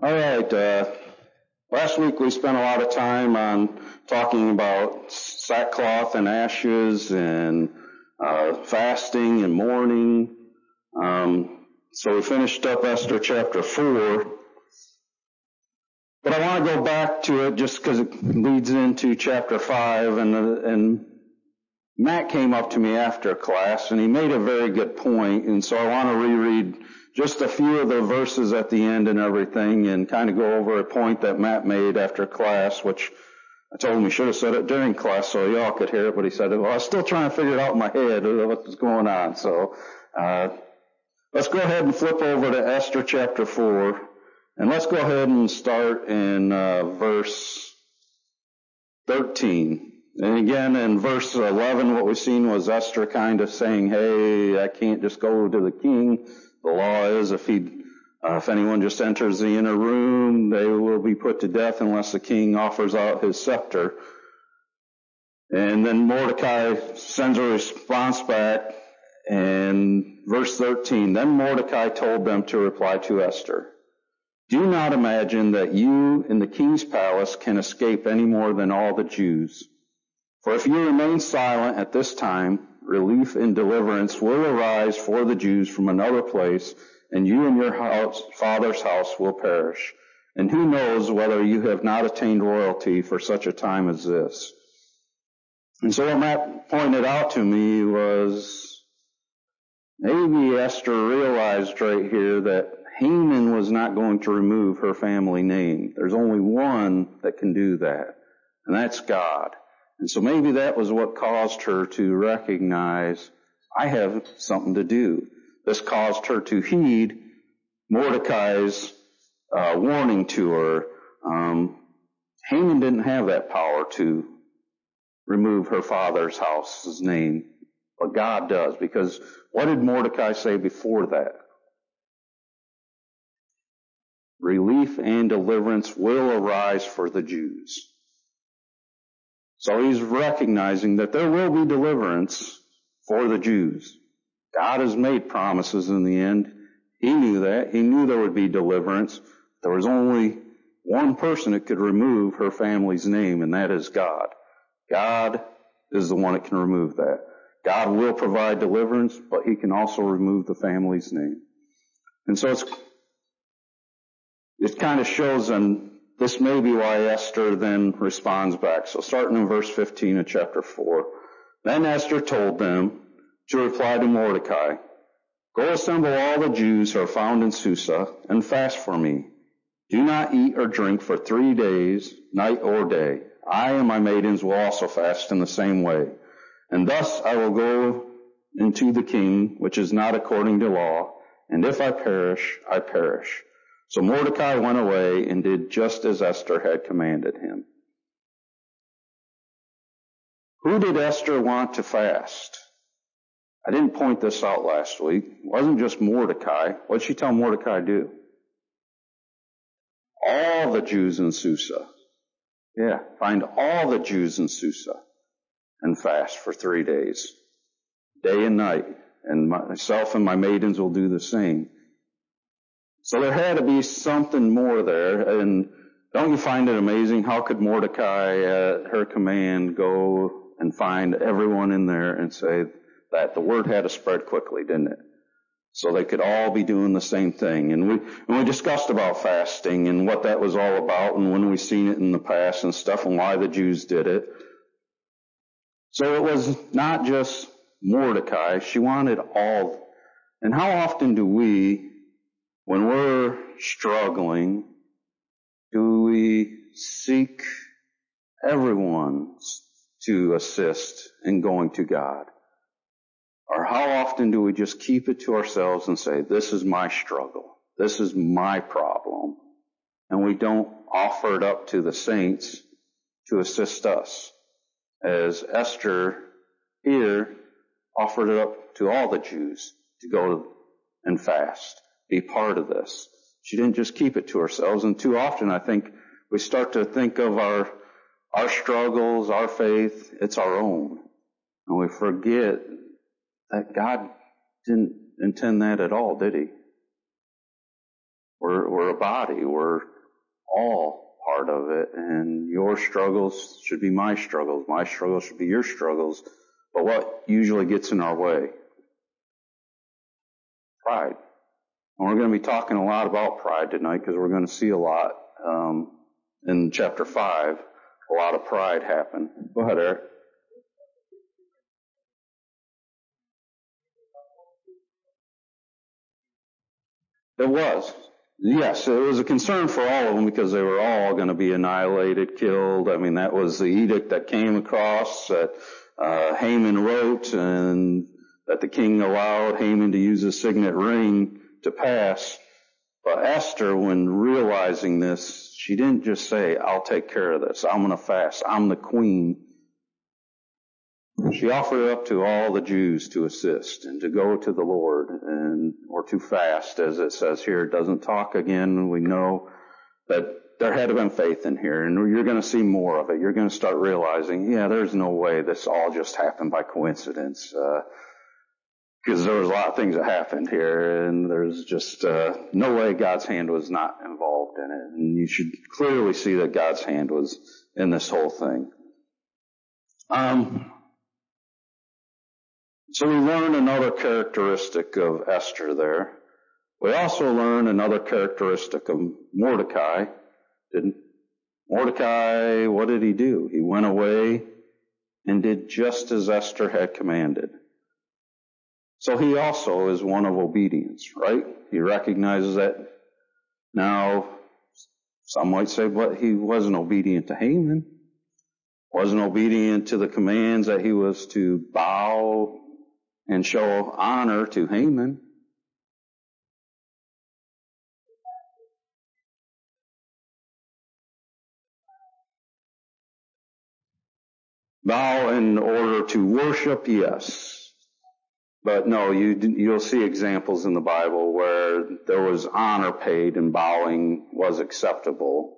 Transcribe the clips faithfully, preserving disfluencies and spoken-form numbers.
All right. Uh, last week we spent a lot of time on talking about sackcloth and ashes and uh, fasting and mourning. Um, so we finished up Esther chapter four. But I want to go back to it just because it leads into chapter five. And, uh, and Matt came up to me after class and he made a very good point. And so I want to reread just a few of the verses at the end and everything and kind of go over a point that Matt made after class, which I told him he should have said it during class so y'all could hear it, but he said, well, I was still trying to figure it out in my head what was going on. So uh let's go ahead and flip over to Esther chapter four, and let's go ahead and start in uh verse thirteen. And again, in verse eleven, what we've seen was Esther kind of saying, hey, I can't just go to the king. The law is if he, uh, if anyone just enters the inner room, they will be put to death unless the king offers out his scepter. And then Mordecai sends a response back, and verse thirteen, then Mordecai told them to reply to Esther, do not imagine that you in the king's palace can escape any more than all the Jews. For if you remain silent at this time, relief and deliverance will arise for the Jews from another place, and you and your house, father's house will perish. And who knows whether you have not attained royalty for such a time as this. And so what Matt pointed out to me was maybe Esther realized right here that Haman was not going to remove her family name. There's only one that can do that, and that's God. And so maybe that was what caused her to recognize, I have something to do. This caused her to heed Mordecai's uh, warning to her. Um, Haman didn't have that power to remove her father's house's name, but God does. Because what did Mordecai say before that? Relief and deliverance will arise for the Jews. So he's recognizing that there will be deliverance for the Jews. God has made promises in the end. He knew that. He knew there would be deliverance. There was only one person that could remove her family's name, and that is God. God is the one that can remove that. God will provide deliverance, but he can also remove the family's name. And so it's, it kind of shows on this may be why Esther then responds back. So starting in verse fifteen of chapter four. Then Esther told them to reply to Mordecai, go assemble all the Jews who are found in Susa and fast for me. Do not eat or drink for three days, night or day. I and my maidens will also fast in the same way. And thus I will go into the king, which is not according to law. And if I perish, I perish. So Mordecai went away and did just as Esther had commanded him. Who did Esther want to fast? I didn't point this out last week. It wasn't just Mordecai. What did she tell Mordecai to do? All the Jews in Susa. Yeah, find all the Jews in Susa and fast for three days, day and night. And myself and my maidens will do the same. So there had to be something more there. And don't you find it amazing? How could Mordecai, at her command, go and find everyone in there and say that? The word had to spread quickly, didn't it? So they could all be doing the same thing. And we, and we discussed about fasting and what that was all about and when we've seen it in the past and stuff and why the Jews did it. So it was not just Mordecai. She wanted all. And how often do we, when we're struggling, do we seek everyone to assist in going to God? Or how often do we just keep it to ourselves and say, this is my struggle, this is my problem, and we don't offer it up to the saints to assist us? As Esther here offered it up to all the Jews to go and fast, be part of this. She didn't just keep it to ourselves. And too often I think we start to think of our our struggles, our faith, it's our own. And we forget that God didn't intend that at all, did he? We're, we're a body. We're all part of it, and your struggles should be my struggles. My struggles should be your struggles. But what usually gets in our way? Pride. And we're going to be talking a lot about pride tonight because we're going to see a lot um, in chapter five. A lot of pride happen. Go ahead, Eric. It was. Yes, it was a concern for all of them because they were all going to be annihilated, killed. I mean, that was the edict that came across that uh, Haman wrote and that the king allowed Haman to use his signet ring to pass. But Esther, when realizing this, she didn't just say, I'll take care of this. I'm going to fast. I'm the queen. She offered it up to all the Jews to assist and to go to the Lord and or to fast, as it says here. It doesn't talk again. We know that there had to have been faith in here, and you're going to see more of it. You're going to start realizing, yeah, there's no way this all just happened by coincidence. Uh, because there was a lot of things that happened here, and there's just uh, no way God's hand was not involved in it. And you should clearly see that God's hand was in this whole thing. Um, so we learn another characteristic of Esther there. We also learn another characteristic of Mordecai. Didn't Mordecai, what did he do? He went away and did just as Esther had commanded. So he also is one of obedience, right? He recognizes that. Now, some might say, but he wasn't obedient to Haman. Wasn't obedient to the commands that he was to bow and show honor to Haman. Bow in order to worship, yes. But no, you, you'll see examples in the Bible where there was honor paid and bowing was acceptable.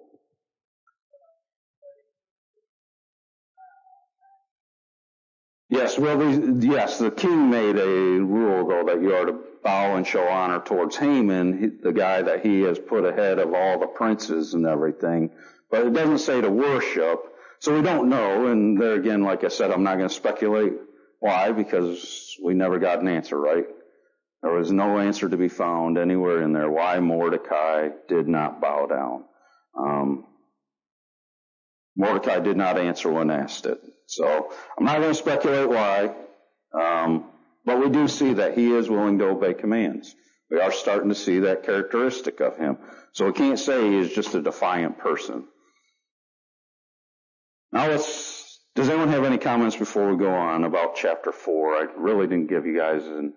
Yes, well, the, yes, the king made a rule, though, that you are to bow and show honor towards Haman, the guy that he has put ahead of all the princes and everything. But it doesn't say to worship, so we don't know. And there again, like I said, I'm not going to speculate. Why? Because we never got an answer, right? There was no answer to be found anywhere in there why Mordecai did not bow down. Um, Mordecai did not answer when asked it. So I'm not going to speculate why, um, but we do see that he is willing to obey commands. We are starting to see that characteristic of him. So we can't say he is just a defiant person. Now let's Does anyone have any comments before we go on about chapter four? I really didn't give you guys an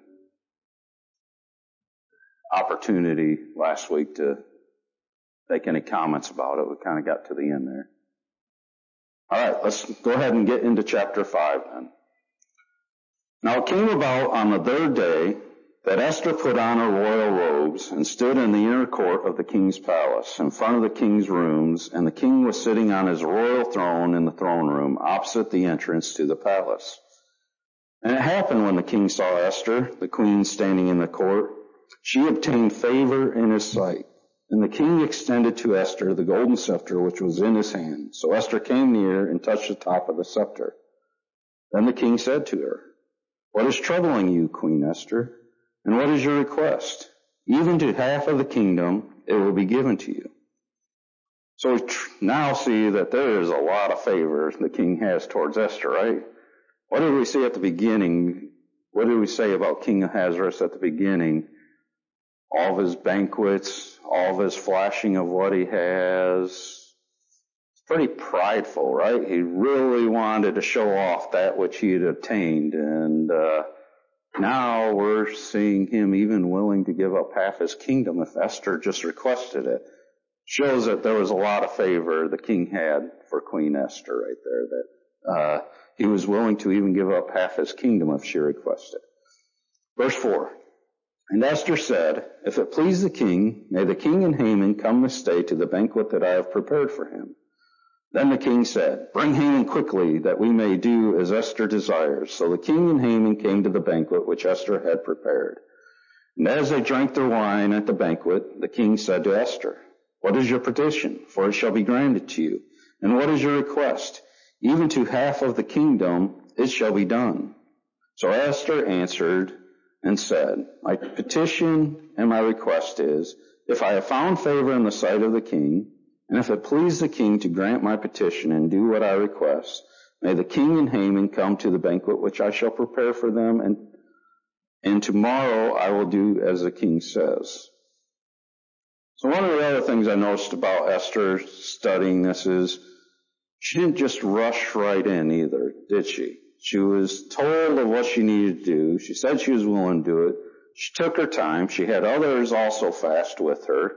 opportunity last week to make any comments about it. We kind of got to the end there. All right, let's go ahead and get into chapter five then. Now it came about on the third day that Esther put on her royal robes and stood in the inner court of the king's palace in front of the king's rooms, and the king was sitting on his royal throne in the throne room opposite the entrance to the palace. And it happened when the king saw Esther, the queen, standing in the court, she obtained favor in his sight. And the king extended to Esther the golden scepter which was in his hand. So Esther came near and touched the top of the scepter. Then the king said to her, "What is troubling you, Queen Esther? And what is your request? Even to half of the kingdom, it will be given to you." So we tr- now see that there is a lot of favor the king has towards Esther, right? What did we say at the beginning? What did we say about King Ahasuerus at the beginning? All of his banquets, all of his flashing of what he has. It's pretty prideful, right? He really wanted to show off that which he had obtained, and uh now we're seeing him even willing to give up half his kingdom if Esther just requested it. Shows that there was a lot of favor the king had for Queen Esther right there, that uh, he was willing to even give up half his kingdom if she requested. Verse four, "And Esther said, if it please the king, may the king and Haman come this day to the banquet that I have prepared for him. Then the king said, bring Haman quickly, that we may do as Esther desires. So the king and Haman came to the banquet which Esther had prepared. And as they drank their wine at the banquet, the king said to Esther, What is your petition? For it shall be granted to you. And what is your request? Even to half of the kingdom it shall be done. So Esther answered and said, my petition and my request is, if I have found favor in the sight of the king, and if it please the king to grant my petition and do what I request, may the king and Haman come to the banquet which I shall prepare for them, and, and tomorrow I will do as the king says. So one of the other things I noticed about Esther studying this is she didn't just rush right in either, did she? She was told of what she needed to do. She said she was willing to do it. She took her time. She had others also fast with her.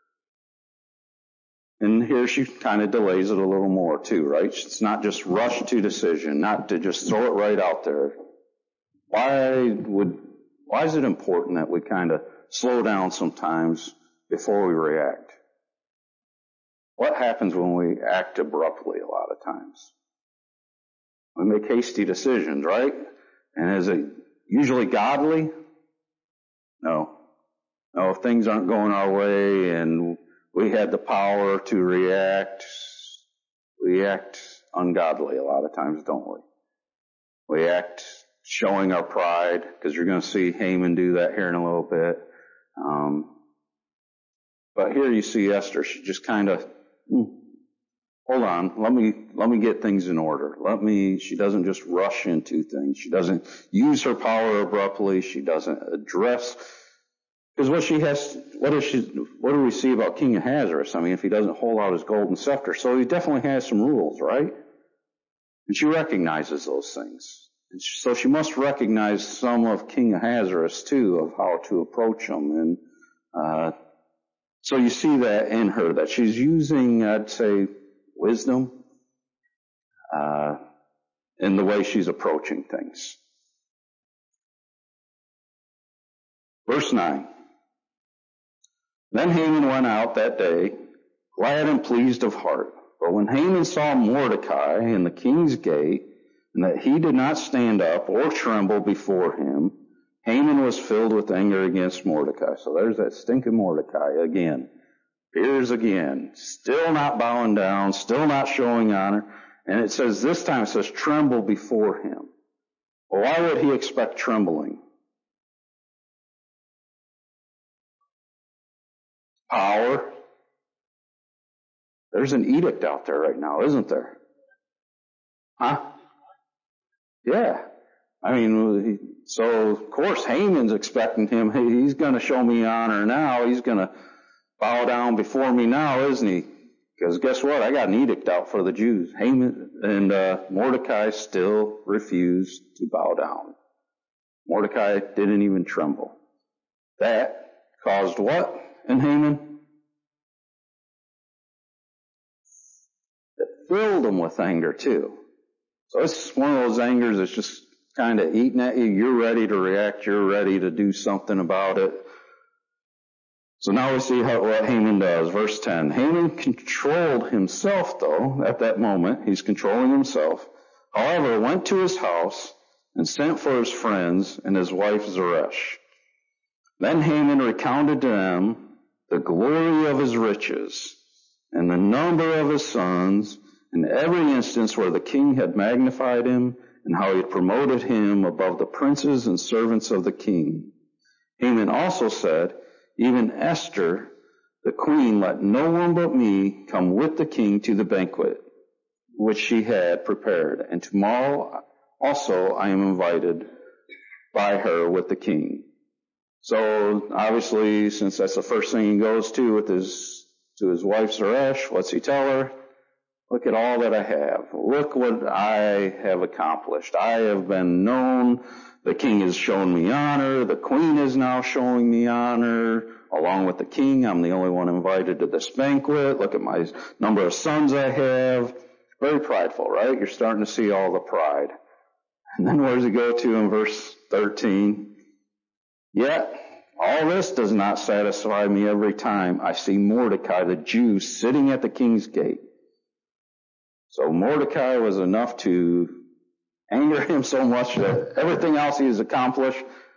And here she kind of delays it a little more too, right? It's not just rush to decision, not to just throw it right out there. Why would, why is it important that we kind of slow down sometimes before we react? What happens when we act abruptly a lot of times? We make hasty decisions, right? And is it usually godly? No. No, if things aren't going our way and we had the power to react, we act ungodly a lot of times, don't we? We act showing our pride, because you're going to see Haman do that here in a little bit. Um, but here you see Esther. She just kind of, hmm, hold on, let me let me get things in order. Let me. She doesn't just rush into things. She doesn't use her power abruptly. She doesn't address. Because what she has, what is she? What do we see about King Ahasuerus? I mean, if he doesn't hold out his golden scepter, so he definitely has some rules, right? And she recognizes those things. And so she must recognize some of King Ahasuerus too, of how to approach him. And uh, so you see that in her, that she's using, I'd say, wisdom uh, in the way she's approaching things. Verse nine. Then Haman went out that day, glad and pleased of heart. But when Haman saw Mordecai in the king's gate, and that he did not stand up or tremble before him, Haman was filled with anger against Mordecai. So there's that stinking Mordecai again. Appears again, still not bowing down, still not showing honor. And it says, this time it says, tremble before him. Well, why would he expect trembling? Power. There's an edict out there right now, isn't there? Huh? Yeah. I mean, so of course Haman's expecting him, hey, he's going to show me honor now. He's going to bow down before me now, isn't he? Because guess what? I got an edict out for the Jews. Haman and uh, Mordecai still refused to bow down. Mordecai didn't even tremble. That caused what in Haman? It filled him with anger too. So it's one of those angers that's just kind of eating at you. You're ready to react. You're ready to do something about it. So now we see how, what Haman does. Verse ten. Haman controlled himself, though, at that moment. He's controlling himself. However, went to his house and sent for his friends and his wife Zeresh. Then Haman recounted to them the glory of his riches and the number of his sons and every instance where the king had magnified him and how he had promoted him above the princes and servants of the king. Haman also said, even Esther, the queen, let no one but me come with the king to the banquet which she had prepared, and tomorrow also I am invited by her with the king. So obviously, since that's the first thing he goes to with his to his wife Zeresh, what's he tell her? Look at all that I have. Look what I have accomplished. I have been known. The king has shown me honor. The queen is now showing me honor. Along with the king, I'm the only one invited to this banquet. Look at my number of sons I have. Very prideful, right? You're starting to see all the pride. And then where does he go to in verse thirteen? Yet, all this does not satisfy me every time I see Mordecai, the Jew, sitting at the king's gate. So Mordecai was enough to anger him so much that everything else he has accomplished,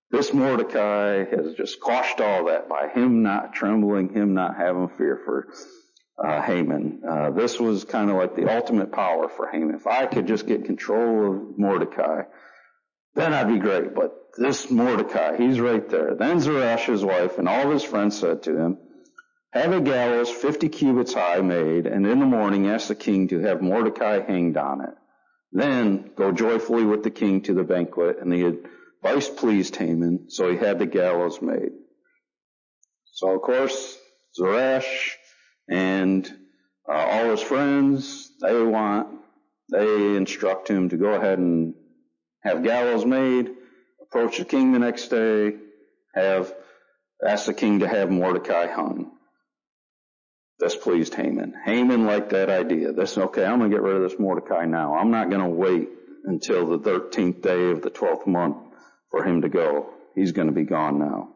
This Mordecai has just quashed all that by him not trembling, him not having fear for uh, Haman. Uh, this was kind of like the ultimate power for Haman. If I could just get control of Mordecai, then I'd be great. But this Mordecai, he's right there. Then Zeresh, his wife, and all of his friends said to him, have a gallows fifty cubits high made, and in the morning ask the king to have Mordecai hanged on it. Then go joyfully with the king to the banquet. And the advice pleased Haman, so he had the gallows made. So, of course, Zeresh and uh, all his friends, they want, they instruct him to go ahead and have gallows made, approach the king the next day, have, ask the king to have Mordecai hung. This pleased Haman. Haman liked that idea. This, okay, I'm going to get rid of this Mordecai now. I'm not going to wait until the thirteenth day of the twelfth month for him to go. He's going to be gone now.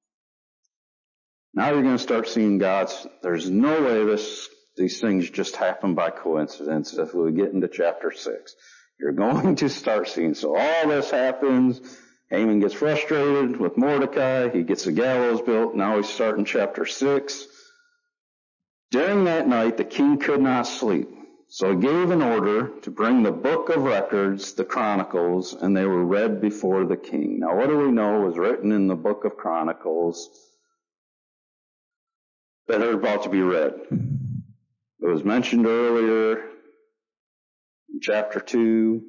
Now you're going to start seeing God's, there's no way this, these things just happen by coincidence if we get into chapter six. You're going to start seeing, so all this happens, Haman gets frustrated with Mordecai, he gets a gallows built, now he's starting chapter six. During that night, the king could not sleep, so he gave an order to bring the book of records, the Chronicles, and they were read before the king. Now, what do we know was written in the book of Chronicles that are about to be read? It was mentioned earlier in chapter two.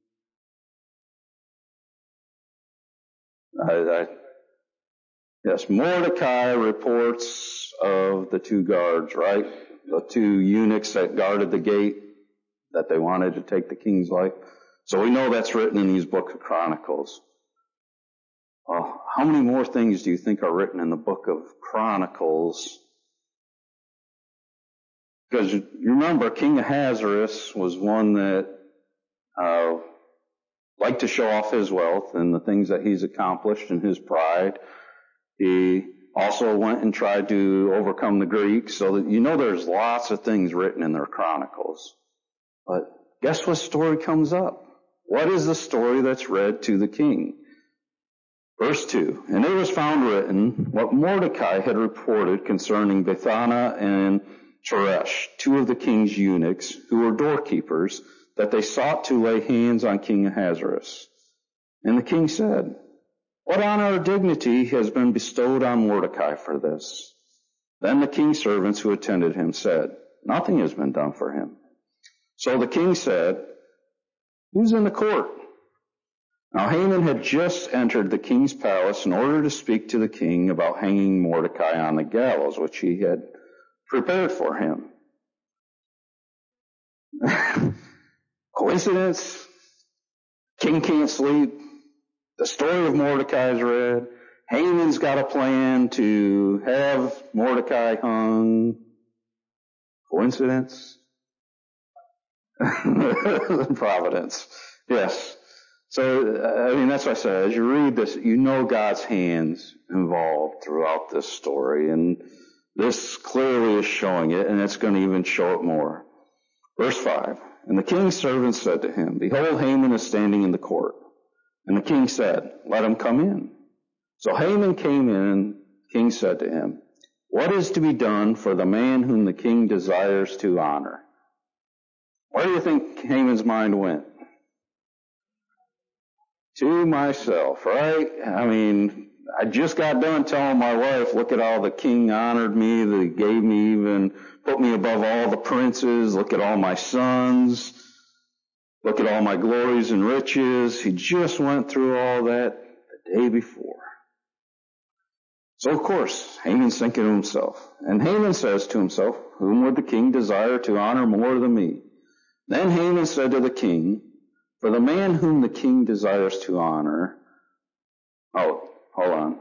I, I, yes, Mordecai reports of the two guards, right? The two eunuchs that guarded the gate, that they wanted to take the king's life. So we know that's written in these book of Chronicles. Uh, how many more things do you think are written in the book of Chronicles? Because you remember, King Ahasuerus was one that uh, liked to show off his wealth and the things that he's accomplished and his pride. He also went and tried to overcome the Greeks, so that you know there's lots of things written in their chronicles. But guess what story comes up? What is the story that's read to the king? Verse two, and it was found written what Mordecai had reported concerning Bithana and Teresh, two of the king's eunuchs, who were doorkeepers, that they sought to lay hands on King Ahasuerus. And the king said, what honor or dignity has been bestowed on Mordecai for this? Then the king's servants who attended him said, nothing has been done for him. So the king said, who's in the court? Now Haman had just entered the king's palace in order to speak to the king about hanging Mordecai on the gallows, which he had prepared for him. Coincidence? King can't sleep. The story of Mordecai is read. Haman's got a plan to have Mordecai hung. Coincidence? Providence. Yes. So, I mean, that's what I said. As you read this, you know God's hands involved throughout this story. And this clearly is showing it, and it's going to even show it more. Verse five. And the king's servant said to him, behold, Haman is standing in the court. And the king said, let him come in. So Haman came in, and the king said to him, what is to be done for the man whom the king desires to honor? Where do you think Haman's mind went? To myself, right? I mean, I just got done telling my wife, look at all the king honored me, that he gave me even, put me above all the princes, look at all my sons. Look at all my glories and riches. He just went through all that the day before. So, of course, Haman's thinking to himself. And Haman says to himself, whom would the king desire to honor more than me? Then Haman said to the king, for the man whom the king desires to honor... Oh, hold on.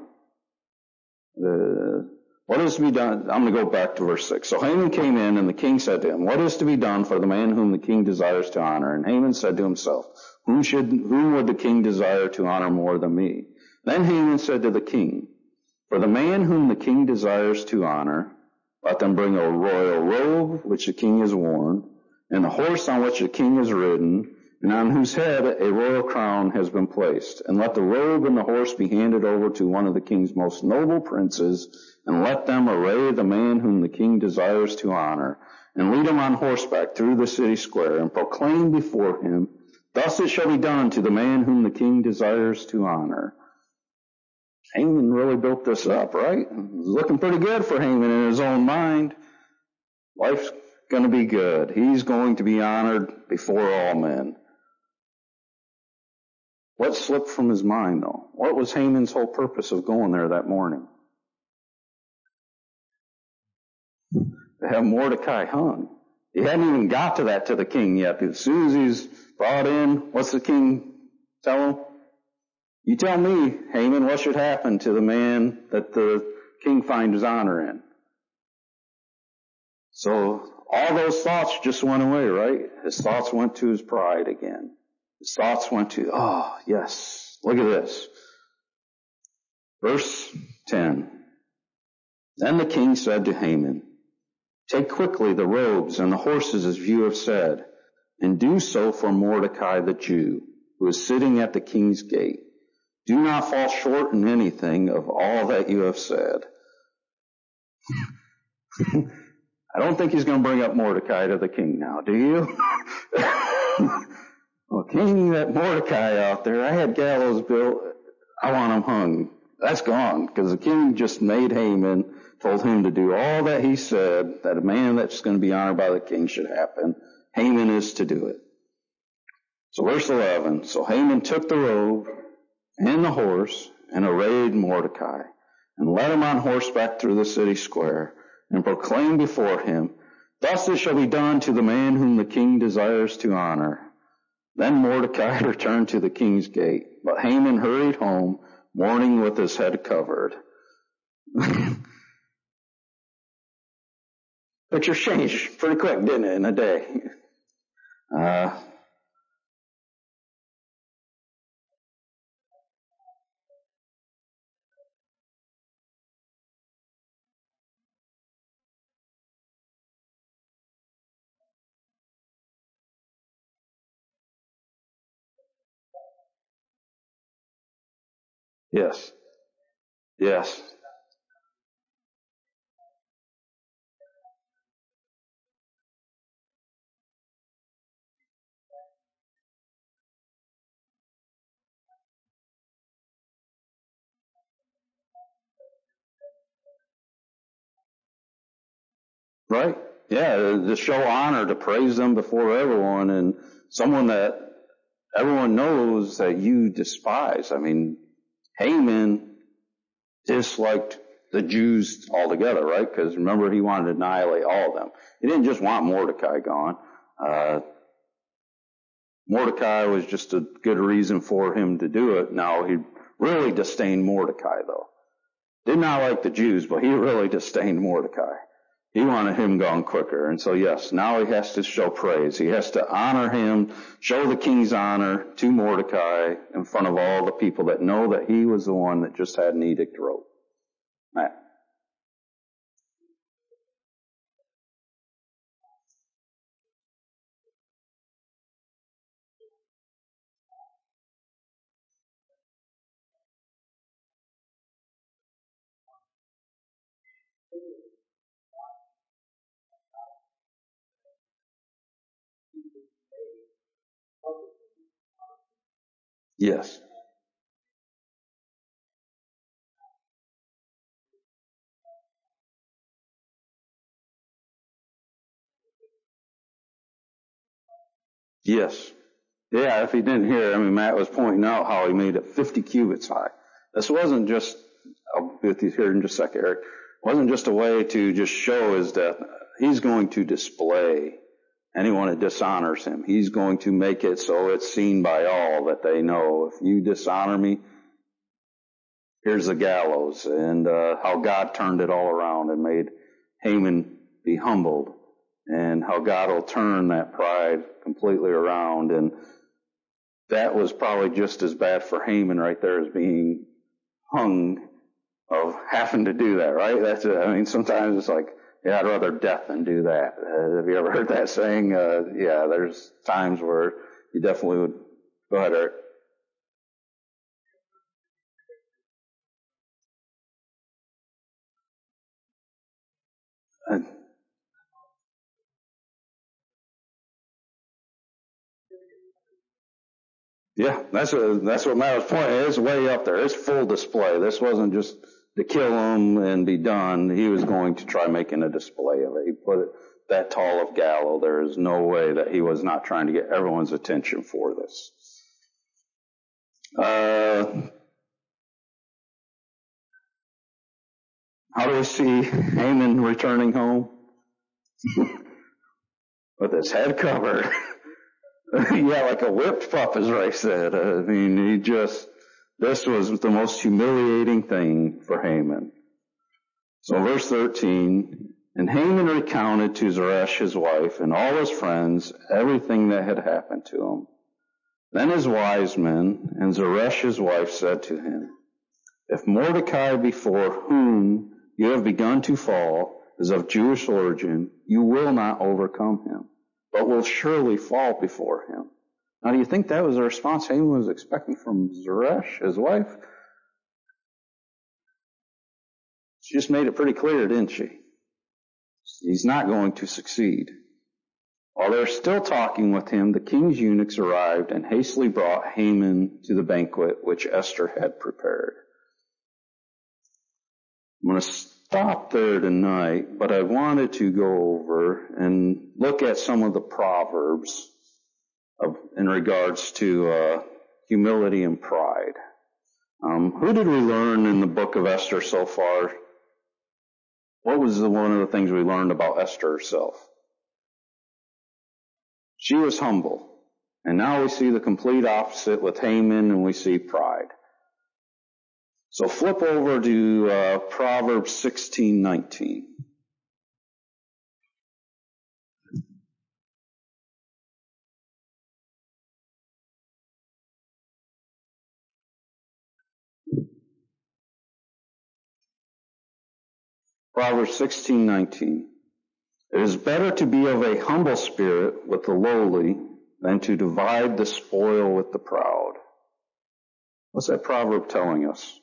Uh, What is to be done? I'm going to go back to verse six. So Haman came in, and the king said to him, what is to be done for the man whom the king desires to honor? And Haman said to himself, whom should, whom would the king desire to honor more than me? Then Haman said to the king, for the man whom the king desires to honor, let them bring a royal robe, which the king has worn, and the horse on which the king is ridden, and on whose head a royal crown has been placed. And let the robe and the horse be handed over to one of the king's most noble princes, and let them array the man whom the king desires to honor, and lead him on horseback through the city square, and proclaim before him, thus it shall be done to the man whom the king desires to honor. Haman really built this up, right? It was looking pretty good for Haman in his own mind. Life's going to be good. He's going to be honored before all men. What slipped from his mind, though? What was Haman's whole purpose of going there that morning? To have Mordecai hung. He hadn't even got to that to the king yet. As soon as he's brought in, what's the king tell him? You tell me, Haman, what should happen to the man that the king finds honor in? So all those thoughts just went away, right? His thoughts went to his pride again. His thoughts went to, oh, yes, look at this. Verse ten. Then the king said to Haman, take quickly the robes and the horses as you have said, and do so for Mordecai the Jew, who is sitting at the king's gate. Do not fall short in anything of all that you have said. I don't think he's going to bring up Mordecai to the king now, do you? Well, king, that Mordecai out there, I had gallows built. I want him hung. That's gone, because the king just made Haman, told him to do all that he said, that a man that's going to be honored by the king should happen. Haman is to do it. So verse eleven, so Haman took the robe and the horse and arrayed Mordecai, and led him on horseback through the city square, and proclaimed before him, thus it shall be done to the man whom the king desires to honor. Then Mordecai returned to the king's gate, but Haman hurried home, mourning with his head covered. Picture changed pretty quick, didn't it, in a day? Uh, yes. Yes. Right? Yeah, to show honor, to praise them before everyone, and someone that everyone knows that you despise. I mean, Haman disliked the Jews altogether, right? Because remember, he wanted to annihilate all of them. He didn't just want Mordecai gone. Uh, Mordecai was just a good reason for him to do it. Now, he really disdained Mordecai, though. Did not like the Jews, but he really disdained Mordecai. He wanted him gone quicker. And so, yes, now he has to show praise. He has to honor him, show the king's honor to Mordecai in front of all the people that know that he was the one that just had an edict wrote. Matt. Yes. Yes. Yeah, if he didn't hear, I mean, Matt was pointing out how he made it fifty cubits high. This wasn't just, I'll be with you here in just a second, Eric. It wasn't just a way to just show his death. He's going to display anyone that dishonors him. He's going to make it so it's seen by all that they know. If you dishonor me, here's the gallows. And uh, how God turned it all around and made Haman be humbled. And how God will turn that pride completely around. And that was probably just as bad for Haman right there as being hung, of having to do that, right? That's, I mean, sometimes it's like, yeah, I'd rather death than do that. Uh, have you ever heard that saying? Uh, yeah, there's times where he definitely would. Go ahead, Eric. And, yeah, that's a, that's what Matt was pointing. It's way up there. It's full display. This wasn't just to kill him and be done. He was going to try making a display of it. He put it that tall of gallows. There is no way that he was not trying to get everyone's attention for this. Uh, how do we see Haman returning home? With his head covered. Yeah, like a whipped pup, as Ray said. I mean, he just, this was the most humiliating thing for Haman. So verse thirteen, and Haman recounted to Zeresh his wife and all his friends everything that had happened to him. Then his wise men and Zeresh his wife said to him, if Mordecai before whom you have begun to fall is of Jewish origin, you will not overcome him, but will surely fall before him. Now, do you think that was the response Haman was expecting from Zeresh, his wife? She just made it pretty clear, didn't she? He's not going to succeed. While they're still talking with him, the king's eunuchs arrived and hastily brought Haman to the banquet which Esther had prepared. I'm going to stop there tonight, but I wanted to go over and look at some of the proverbs of, in regards to uh, humility and pride. Um, who did we learn in the book of Esther so far? What was the, one of the things we learned about Esther herself? She was humble. And now we see the complete opposite with Haman, and we see pride. So flip over to uh, Proverbs sixteen nineteen. Proverbs sixteen nineteen. It is better to be of a humble spirit with the lowly than to divide the spoil with the proud. What's that proverb telling us?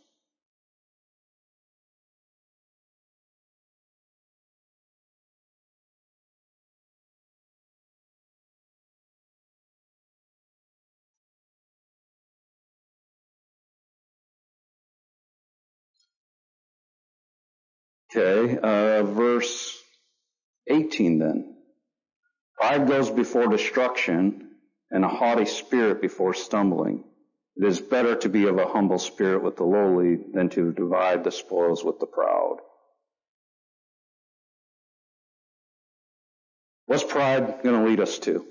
Okay, uh, verse eighteen then. Pride goes before destruction, and a haughty spirit before stumbling. It is better to be of a humble spirit with the lowly than to divide the spoils with the proud. What's pride going to lead us to?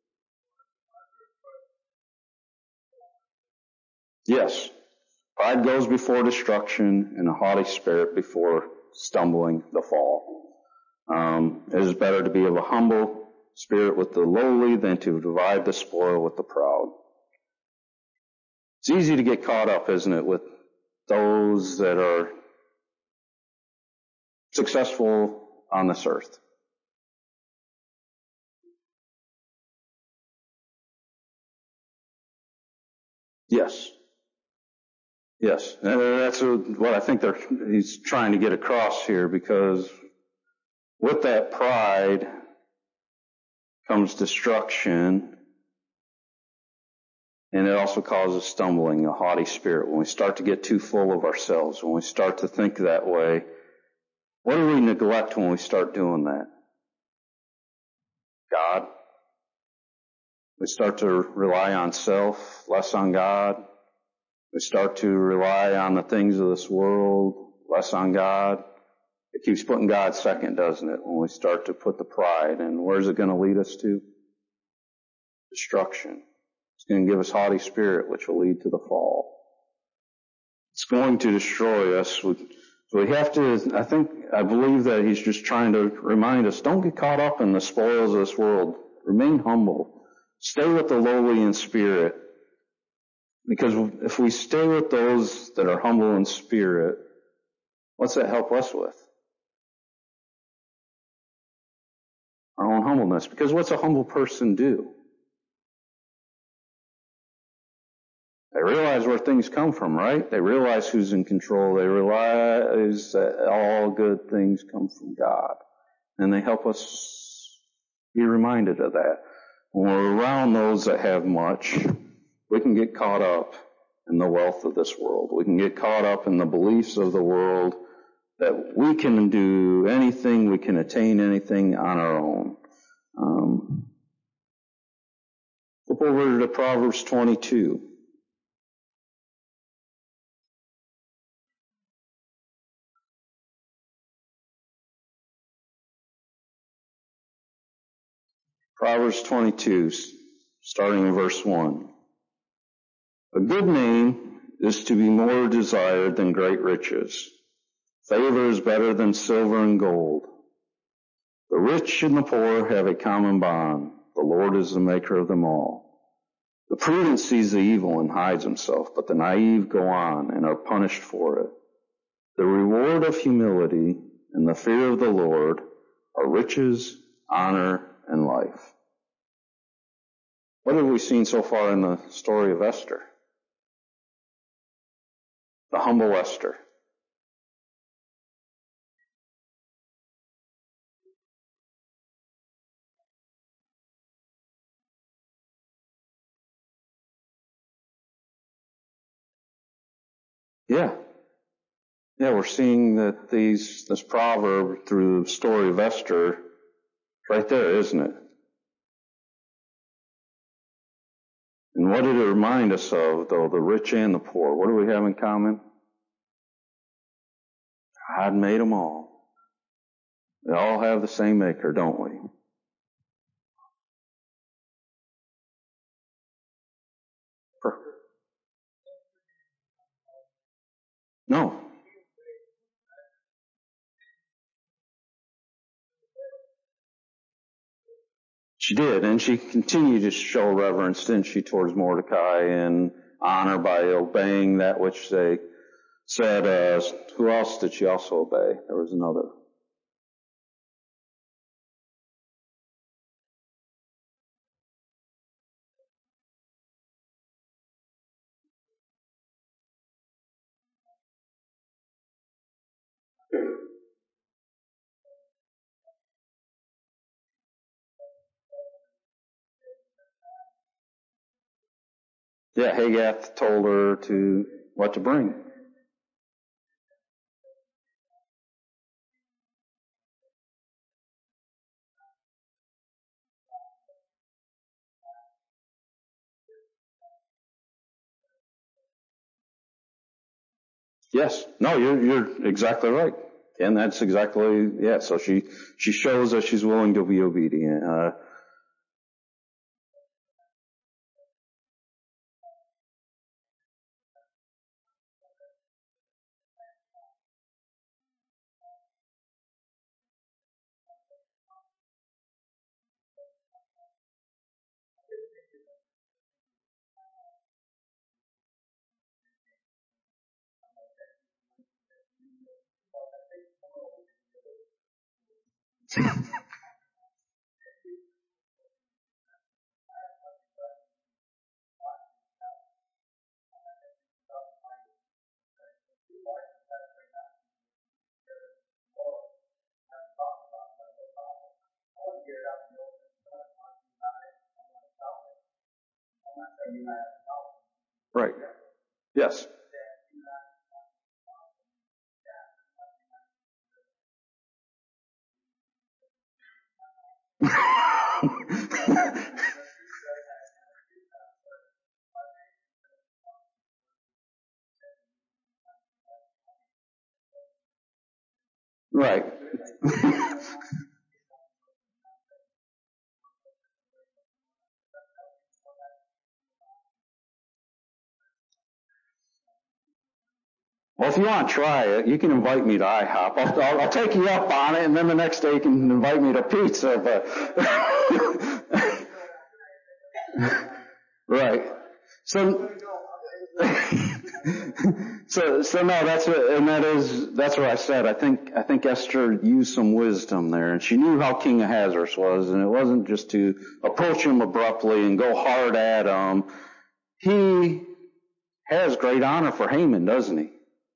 Yes. Pride goes before destruction, and a haughty spirit before stumbling, the fall. Um, it is better to be of a humble spirit with the lowly than to divide the spoil with the proud. It's easy to get caught up, isn't it, with those that are successful on this earth. Yes. Yes. And that's what I think they're, he's trying to get across here, because with that pride comes destruction, and it also causes stumbling, a haughty spirit. When we start to get too full of ourselves, when we start to think that way, what do we neglect when we start doing that? God. We start to rely on self, less on God. We start to rely on the things of this world, less on God. It keeps putting God second, doesn't it, when we start to put the pride. And where's it going to lead us to? Destruction. It's going to give us haughty spirit, which will lead to the fall. It's going to destroy us. So we have to, I think, I believe that he's just trying to remind us, don't get caught up in the spoils of this world. Remain humble. Stay with the lowly in spirit. Because if we stay with those that are humble in spirit, what's that help us with? Our own humbleness. Because what's a humble person do? They realize where things come from, right? They realize who's in control. They realize that all good things come from God. And they help us be reminded of that. When we're around those that have much, we can get caught up in the wealth of this world. We can get caught up in the beliefs of the world that we can do anything, we can attain anything on our own. Um, flip over to Proverbs twenty-two. Proverbs twenty-two, starting in verse one. A good name is to be more desired than great riches. Favor is better than silver and gold. The rich and the poor have a common bond. The Lord is the maker of them all. The prudent sees the evil and hides himself, but the naive go on and are punished for it. The reward of humility and the fear of the Lord are riches, honor, and life. What have we seen so far in the story of Esther? The humble Esther. Yeah. Yeah, we're seeing that these, this proverb through the story of Esther, right there, isn't it? And what did it remind us of, though, the rich and the poor? What do we have in common? God made them all. They all have the same maker, don't we? No. She did, and she continued to show reverence, didn't she, towards Mordecai and honor by obeying that which they said. Uh, who else did she also obey? There was another. Yeah, Hagath told her to what to bring. Yes. No, you're you're exactly right. And that's exactly, yeah, so she she shows that she's willing to be obedient. Uh, right. Yes. Right. Well, if you want to try it, you can invite me to IHOP. I'll, I'll, I'll take you up on it, and then the next day you can invite me to pizza. But right. So, so, so no, that's what, and that is that's what I said. I think I think Esther used some wisdom there, and she knew how King Ahasuerus was, and it wasn't just to approach him abruptly and go hard at him. He has great honor for Haman, doesn't he?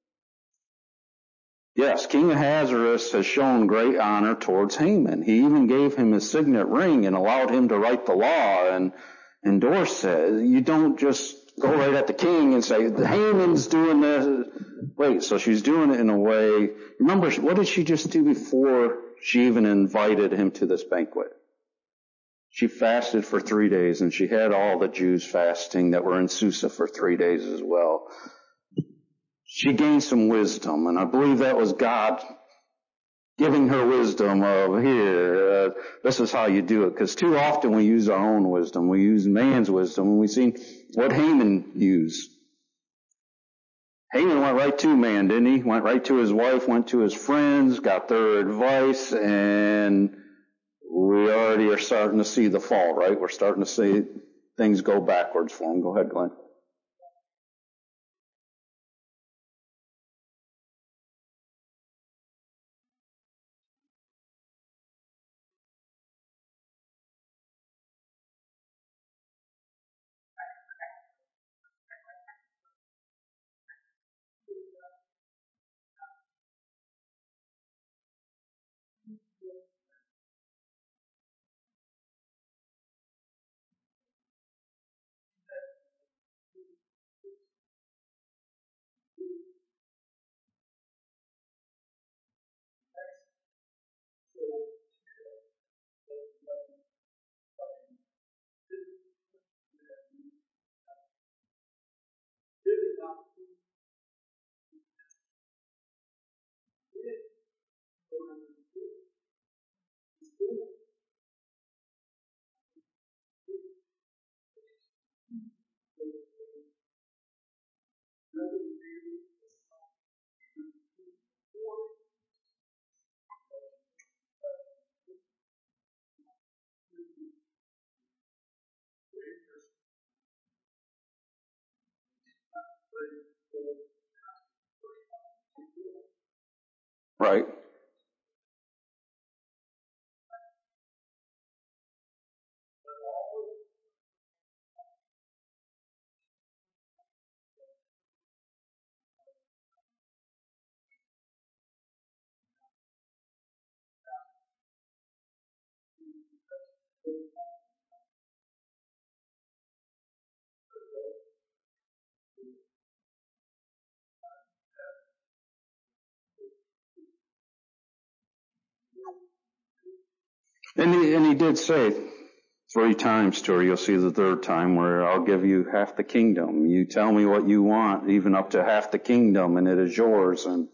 Yes, King Ahasuerus has shown great honor towards Haman. He even gave him his signet ring and allowed him to write the law and endorse it. You don't just go right at the king and say, Haman's doing this. Wait, so she's doing it in a way. Remember, what did she just do before she even invited him to this banquet? She fasted for three days, and she had all the Jews fasting that were in Susa for three days as well. She gained some wisdom, and I believe that was God giving her wisdom of, here, uh, this is how you do it. Because too often we use our own wisdom. We use man's wisdom, and we've seen what Haman used. Haman went right to man, didn't he? Went right to his wife, went to his friends, got their advice, and we already are starting to see the fall, right? We're starting to see things go backwards for him. Go ahead, Glenn. Right. And he, and he did say three times to her, you'll see the third time, where I'll give you half the kingdom. You tell me what you want, even up to half the kingdom, and it is yours. And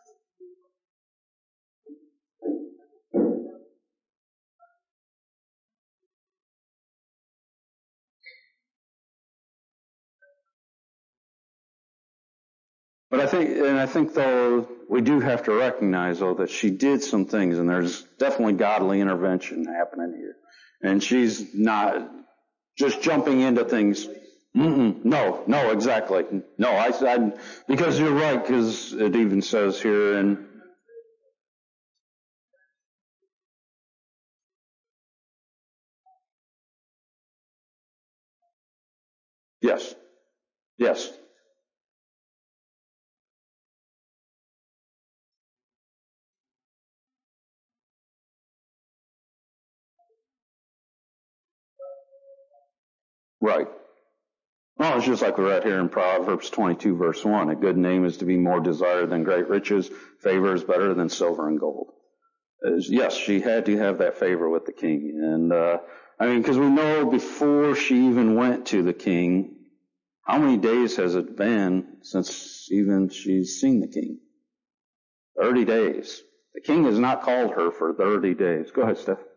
But I think, and I think though, we do have to recognize though that she did some things, and there's definitely godly intervention happening here. And she's not just jumping into things. Mm-mm, no, no, exactly. No, I said, because you're right, because it even says here, and yes, yes, right. Well, it's just like we're at here in Proverbs twenty-two, verse one. A good name is to be more desired than great riches. Favor is better than silver and gold. As, yes, she had to have that favor with the king. And, uh, I mean, because we know before she even went to the king, how many days has it been since even she's seen the king? thirty days. The king has not called her for thirty days. Go ahead, Steph.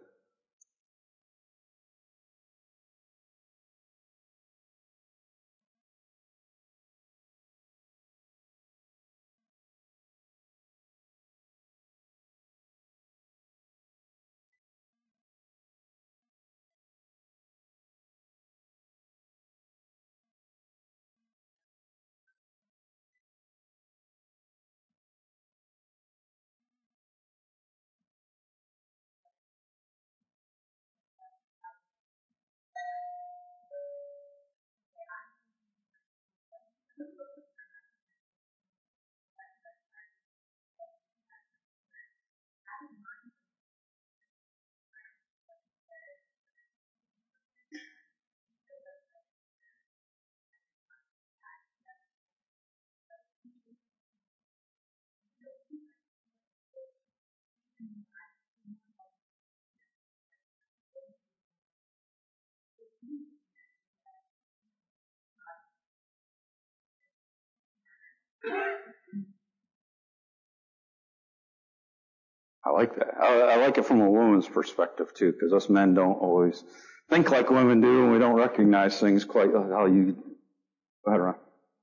I like that. I, I like it from a woman's perspective too, because us men don't always think like women do, and we don't recognize things quite how you. Go ahead, Ron.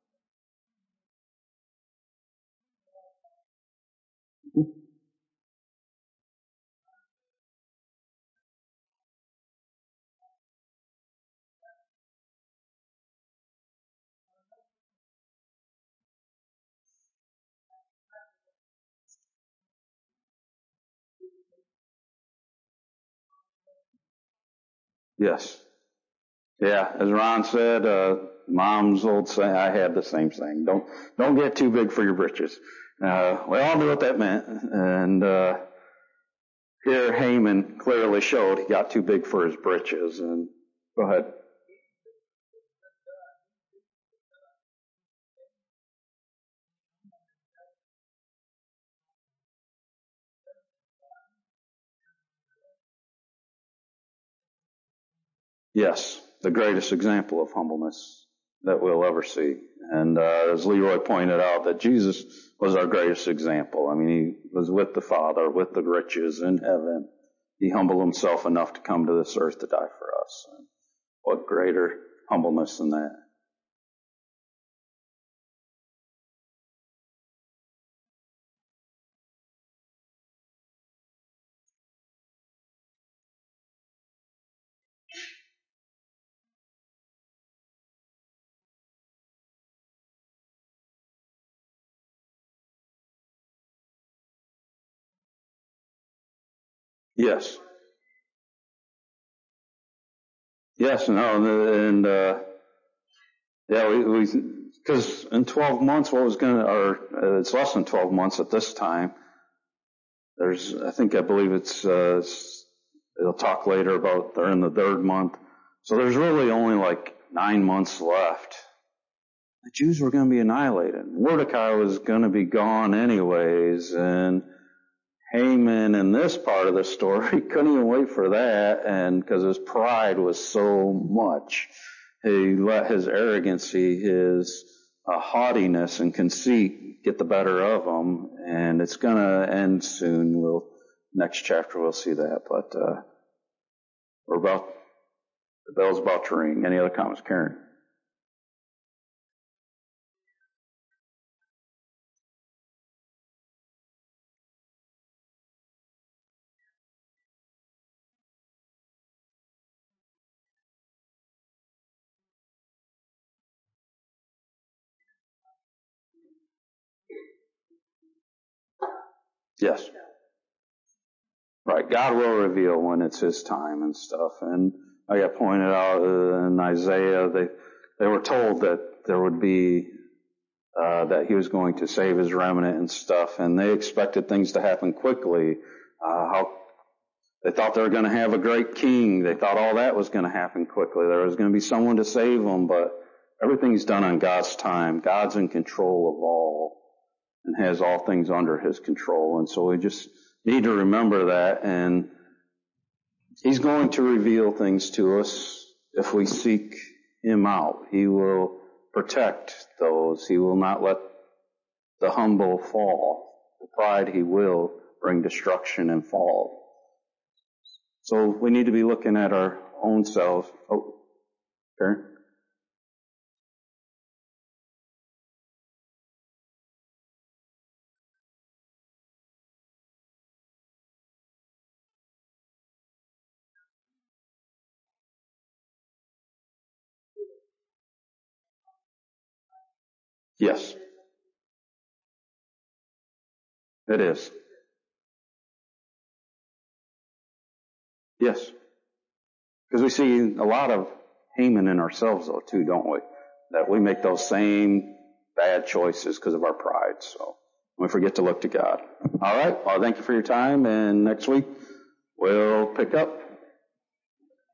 Yes. Yeah, as Ron said, uh, mom's old saying, I had the same saying, don't, don't get too big for your britches. Uh, we all knew what that meant. And, uh, here Haman clearly showed he got too big for his britches. And go ahead. Yes, the greatest example of humbleness that we'll ever see. And uh, as Leroy pointed out, that Jesus was our greatest example. I mean, he was with the Father, with the riches in heaven. He humbled himself enough to come to this earth to die for us. And what greater humbleness than that? Yes. Yes, no, and uh, yeah, we because in twelve months, what was going to, or uh, it's less than twelve months at this time. There's, I think, I believe it's, uh, it'll talk later about they're in the third month. So there's really only like nine months left. The Jews were going to be annihilated. Mordecai was going to be gone anyways, and Haman in this part of the story couldn't even wait for that, and because his pride was so much, he let his arrogancy, his uh, haughtiness and conceit get the better of him, and it's going to end soon. We'll next chapter we'll see that, but uh, we're about the bell's about to ring. Any other comments, Karen? Yes. Right. God will reveal when it's His time and stuff. And I got pointed out in Isaiah, they they were told that there would be uh, that He was going to save His remnant and stuff, and they expected things to happen quickly. Uh, how they thought they were going to have a great king. They thought all that was going to happen quickly. There was going to be someone to save them, but everything's done on God's time. God's in control of all and has all things under His control, and so we just need to remember that, and He's going to reveal things to us if we seek Him out. He will protect those. He will not let the humble fall. The pride, He will bring destruction and fall. So we need to be looking at our own selves. Oh, Karen? Yes, it is. Yes. Because we see a lot of Haman in ourselves, though, too, don't we? That we make those same bad choices because of our pride. So we forget to look to God. All right. Well, thank you for your time. And next week we'll pick up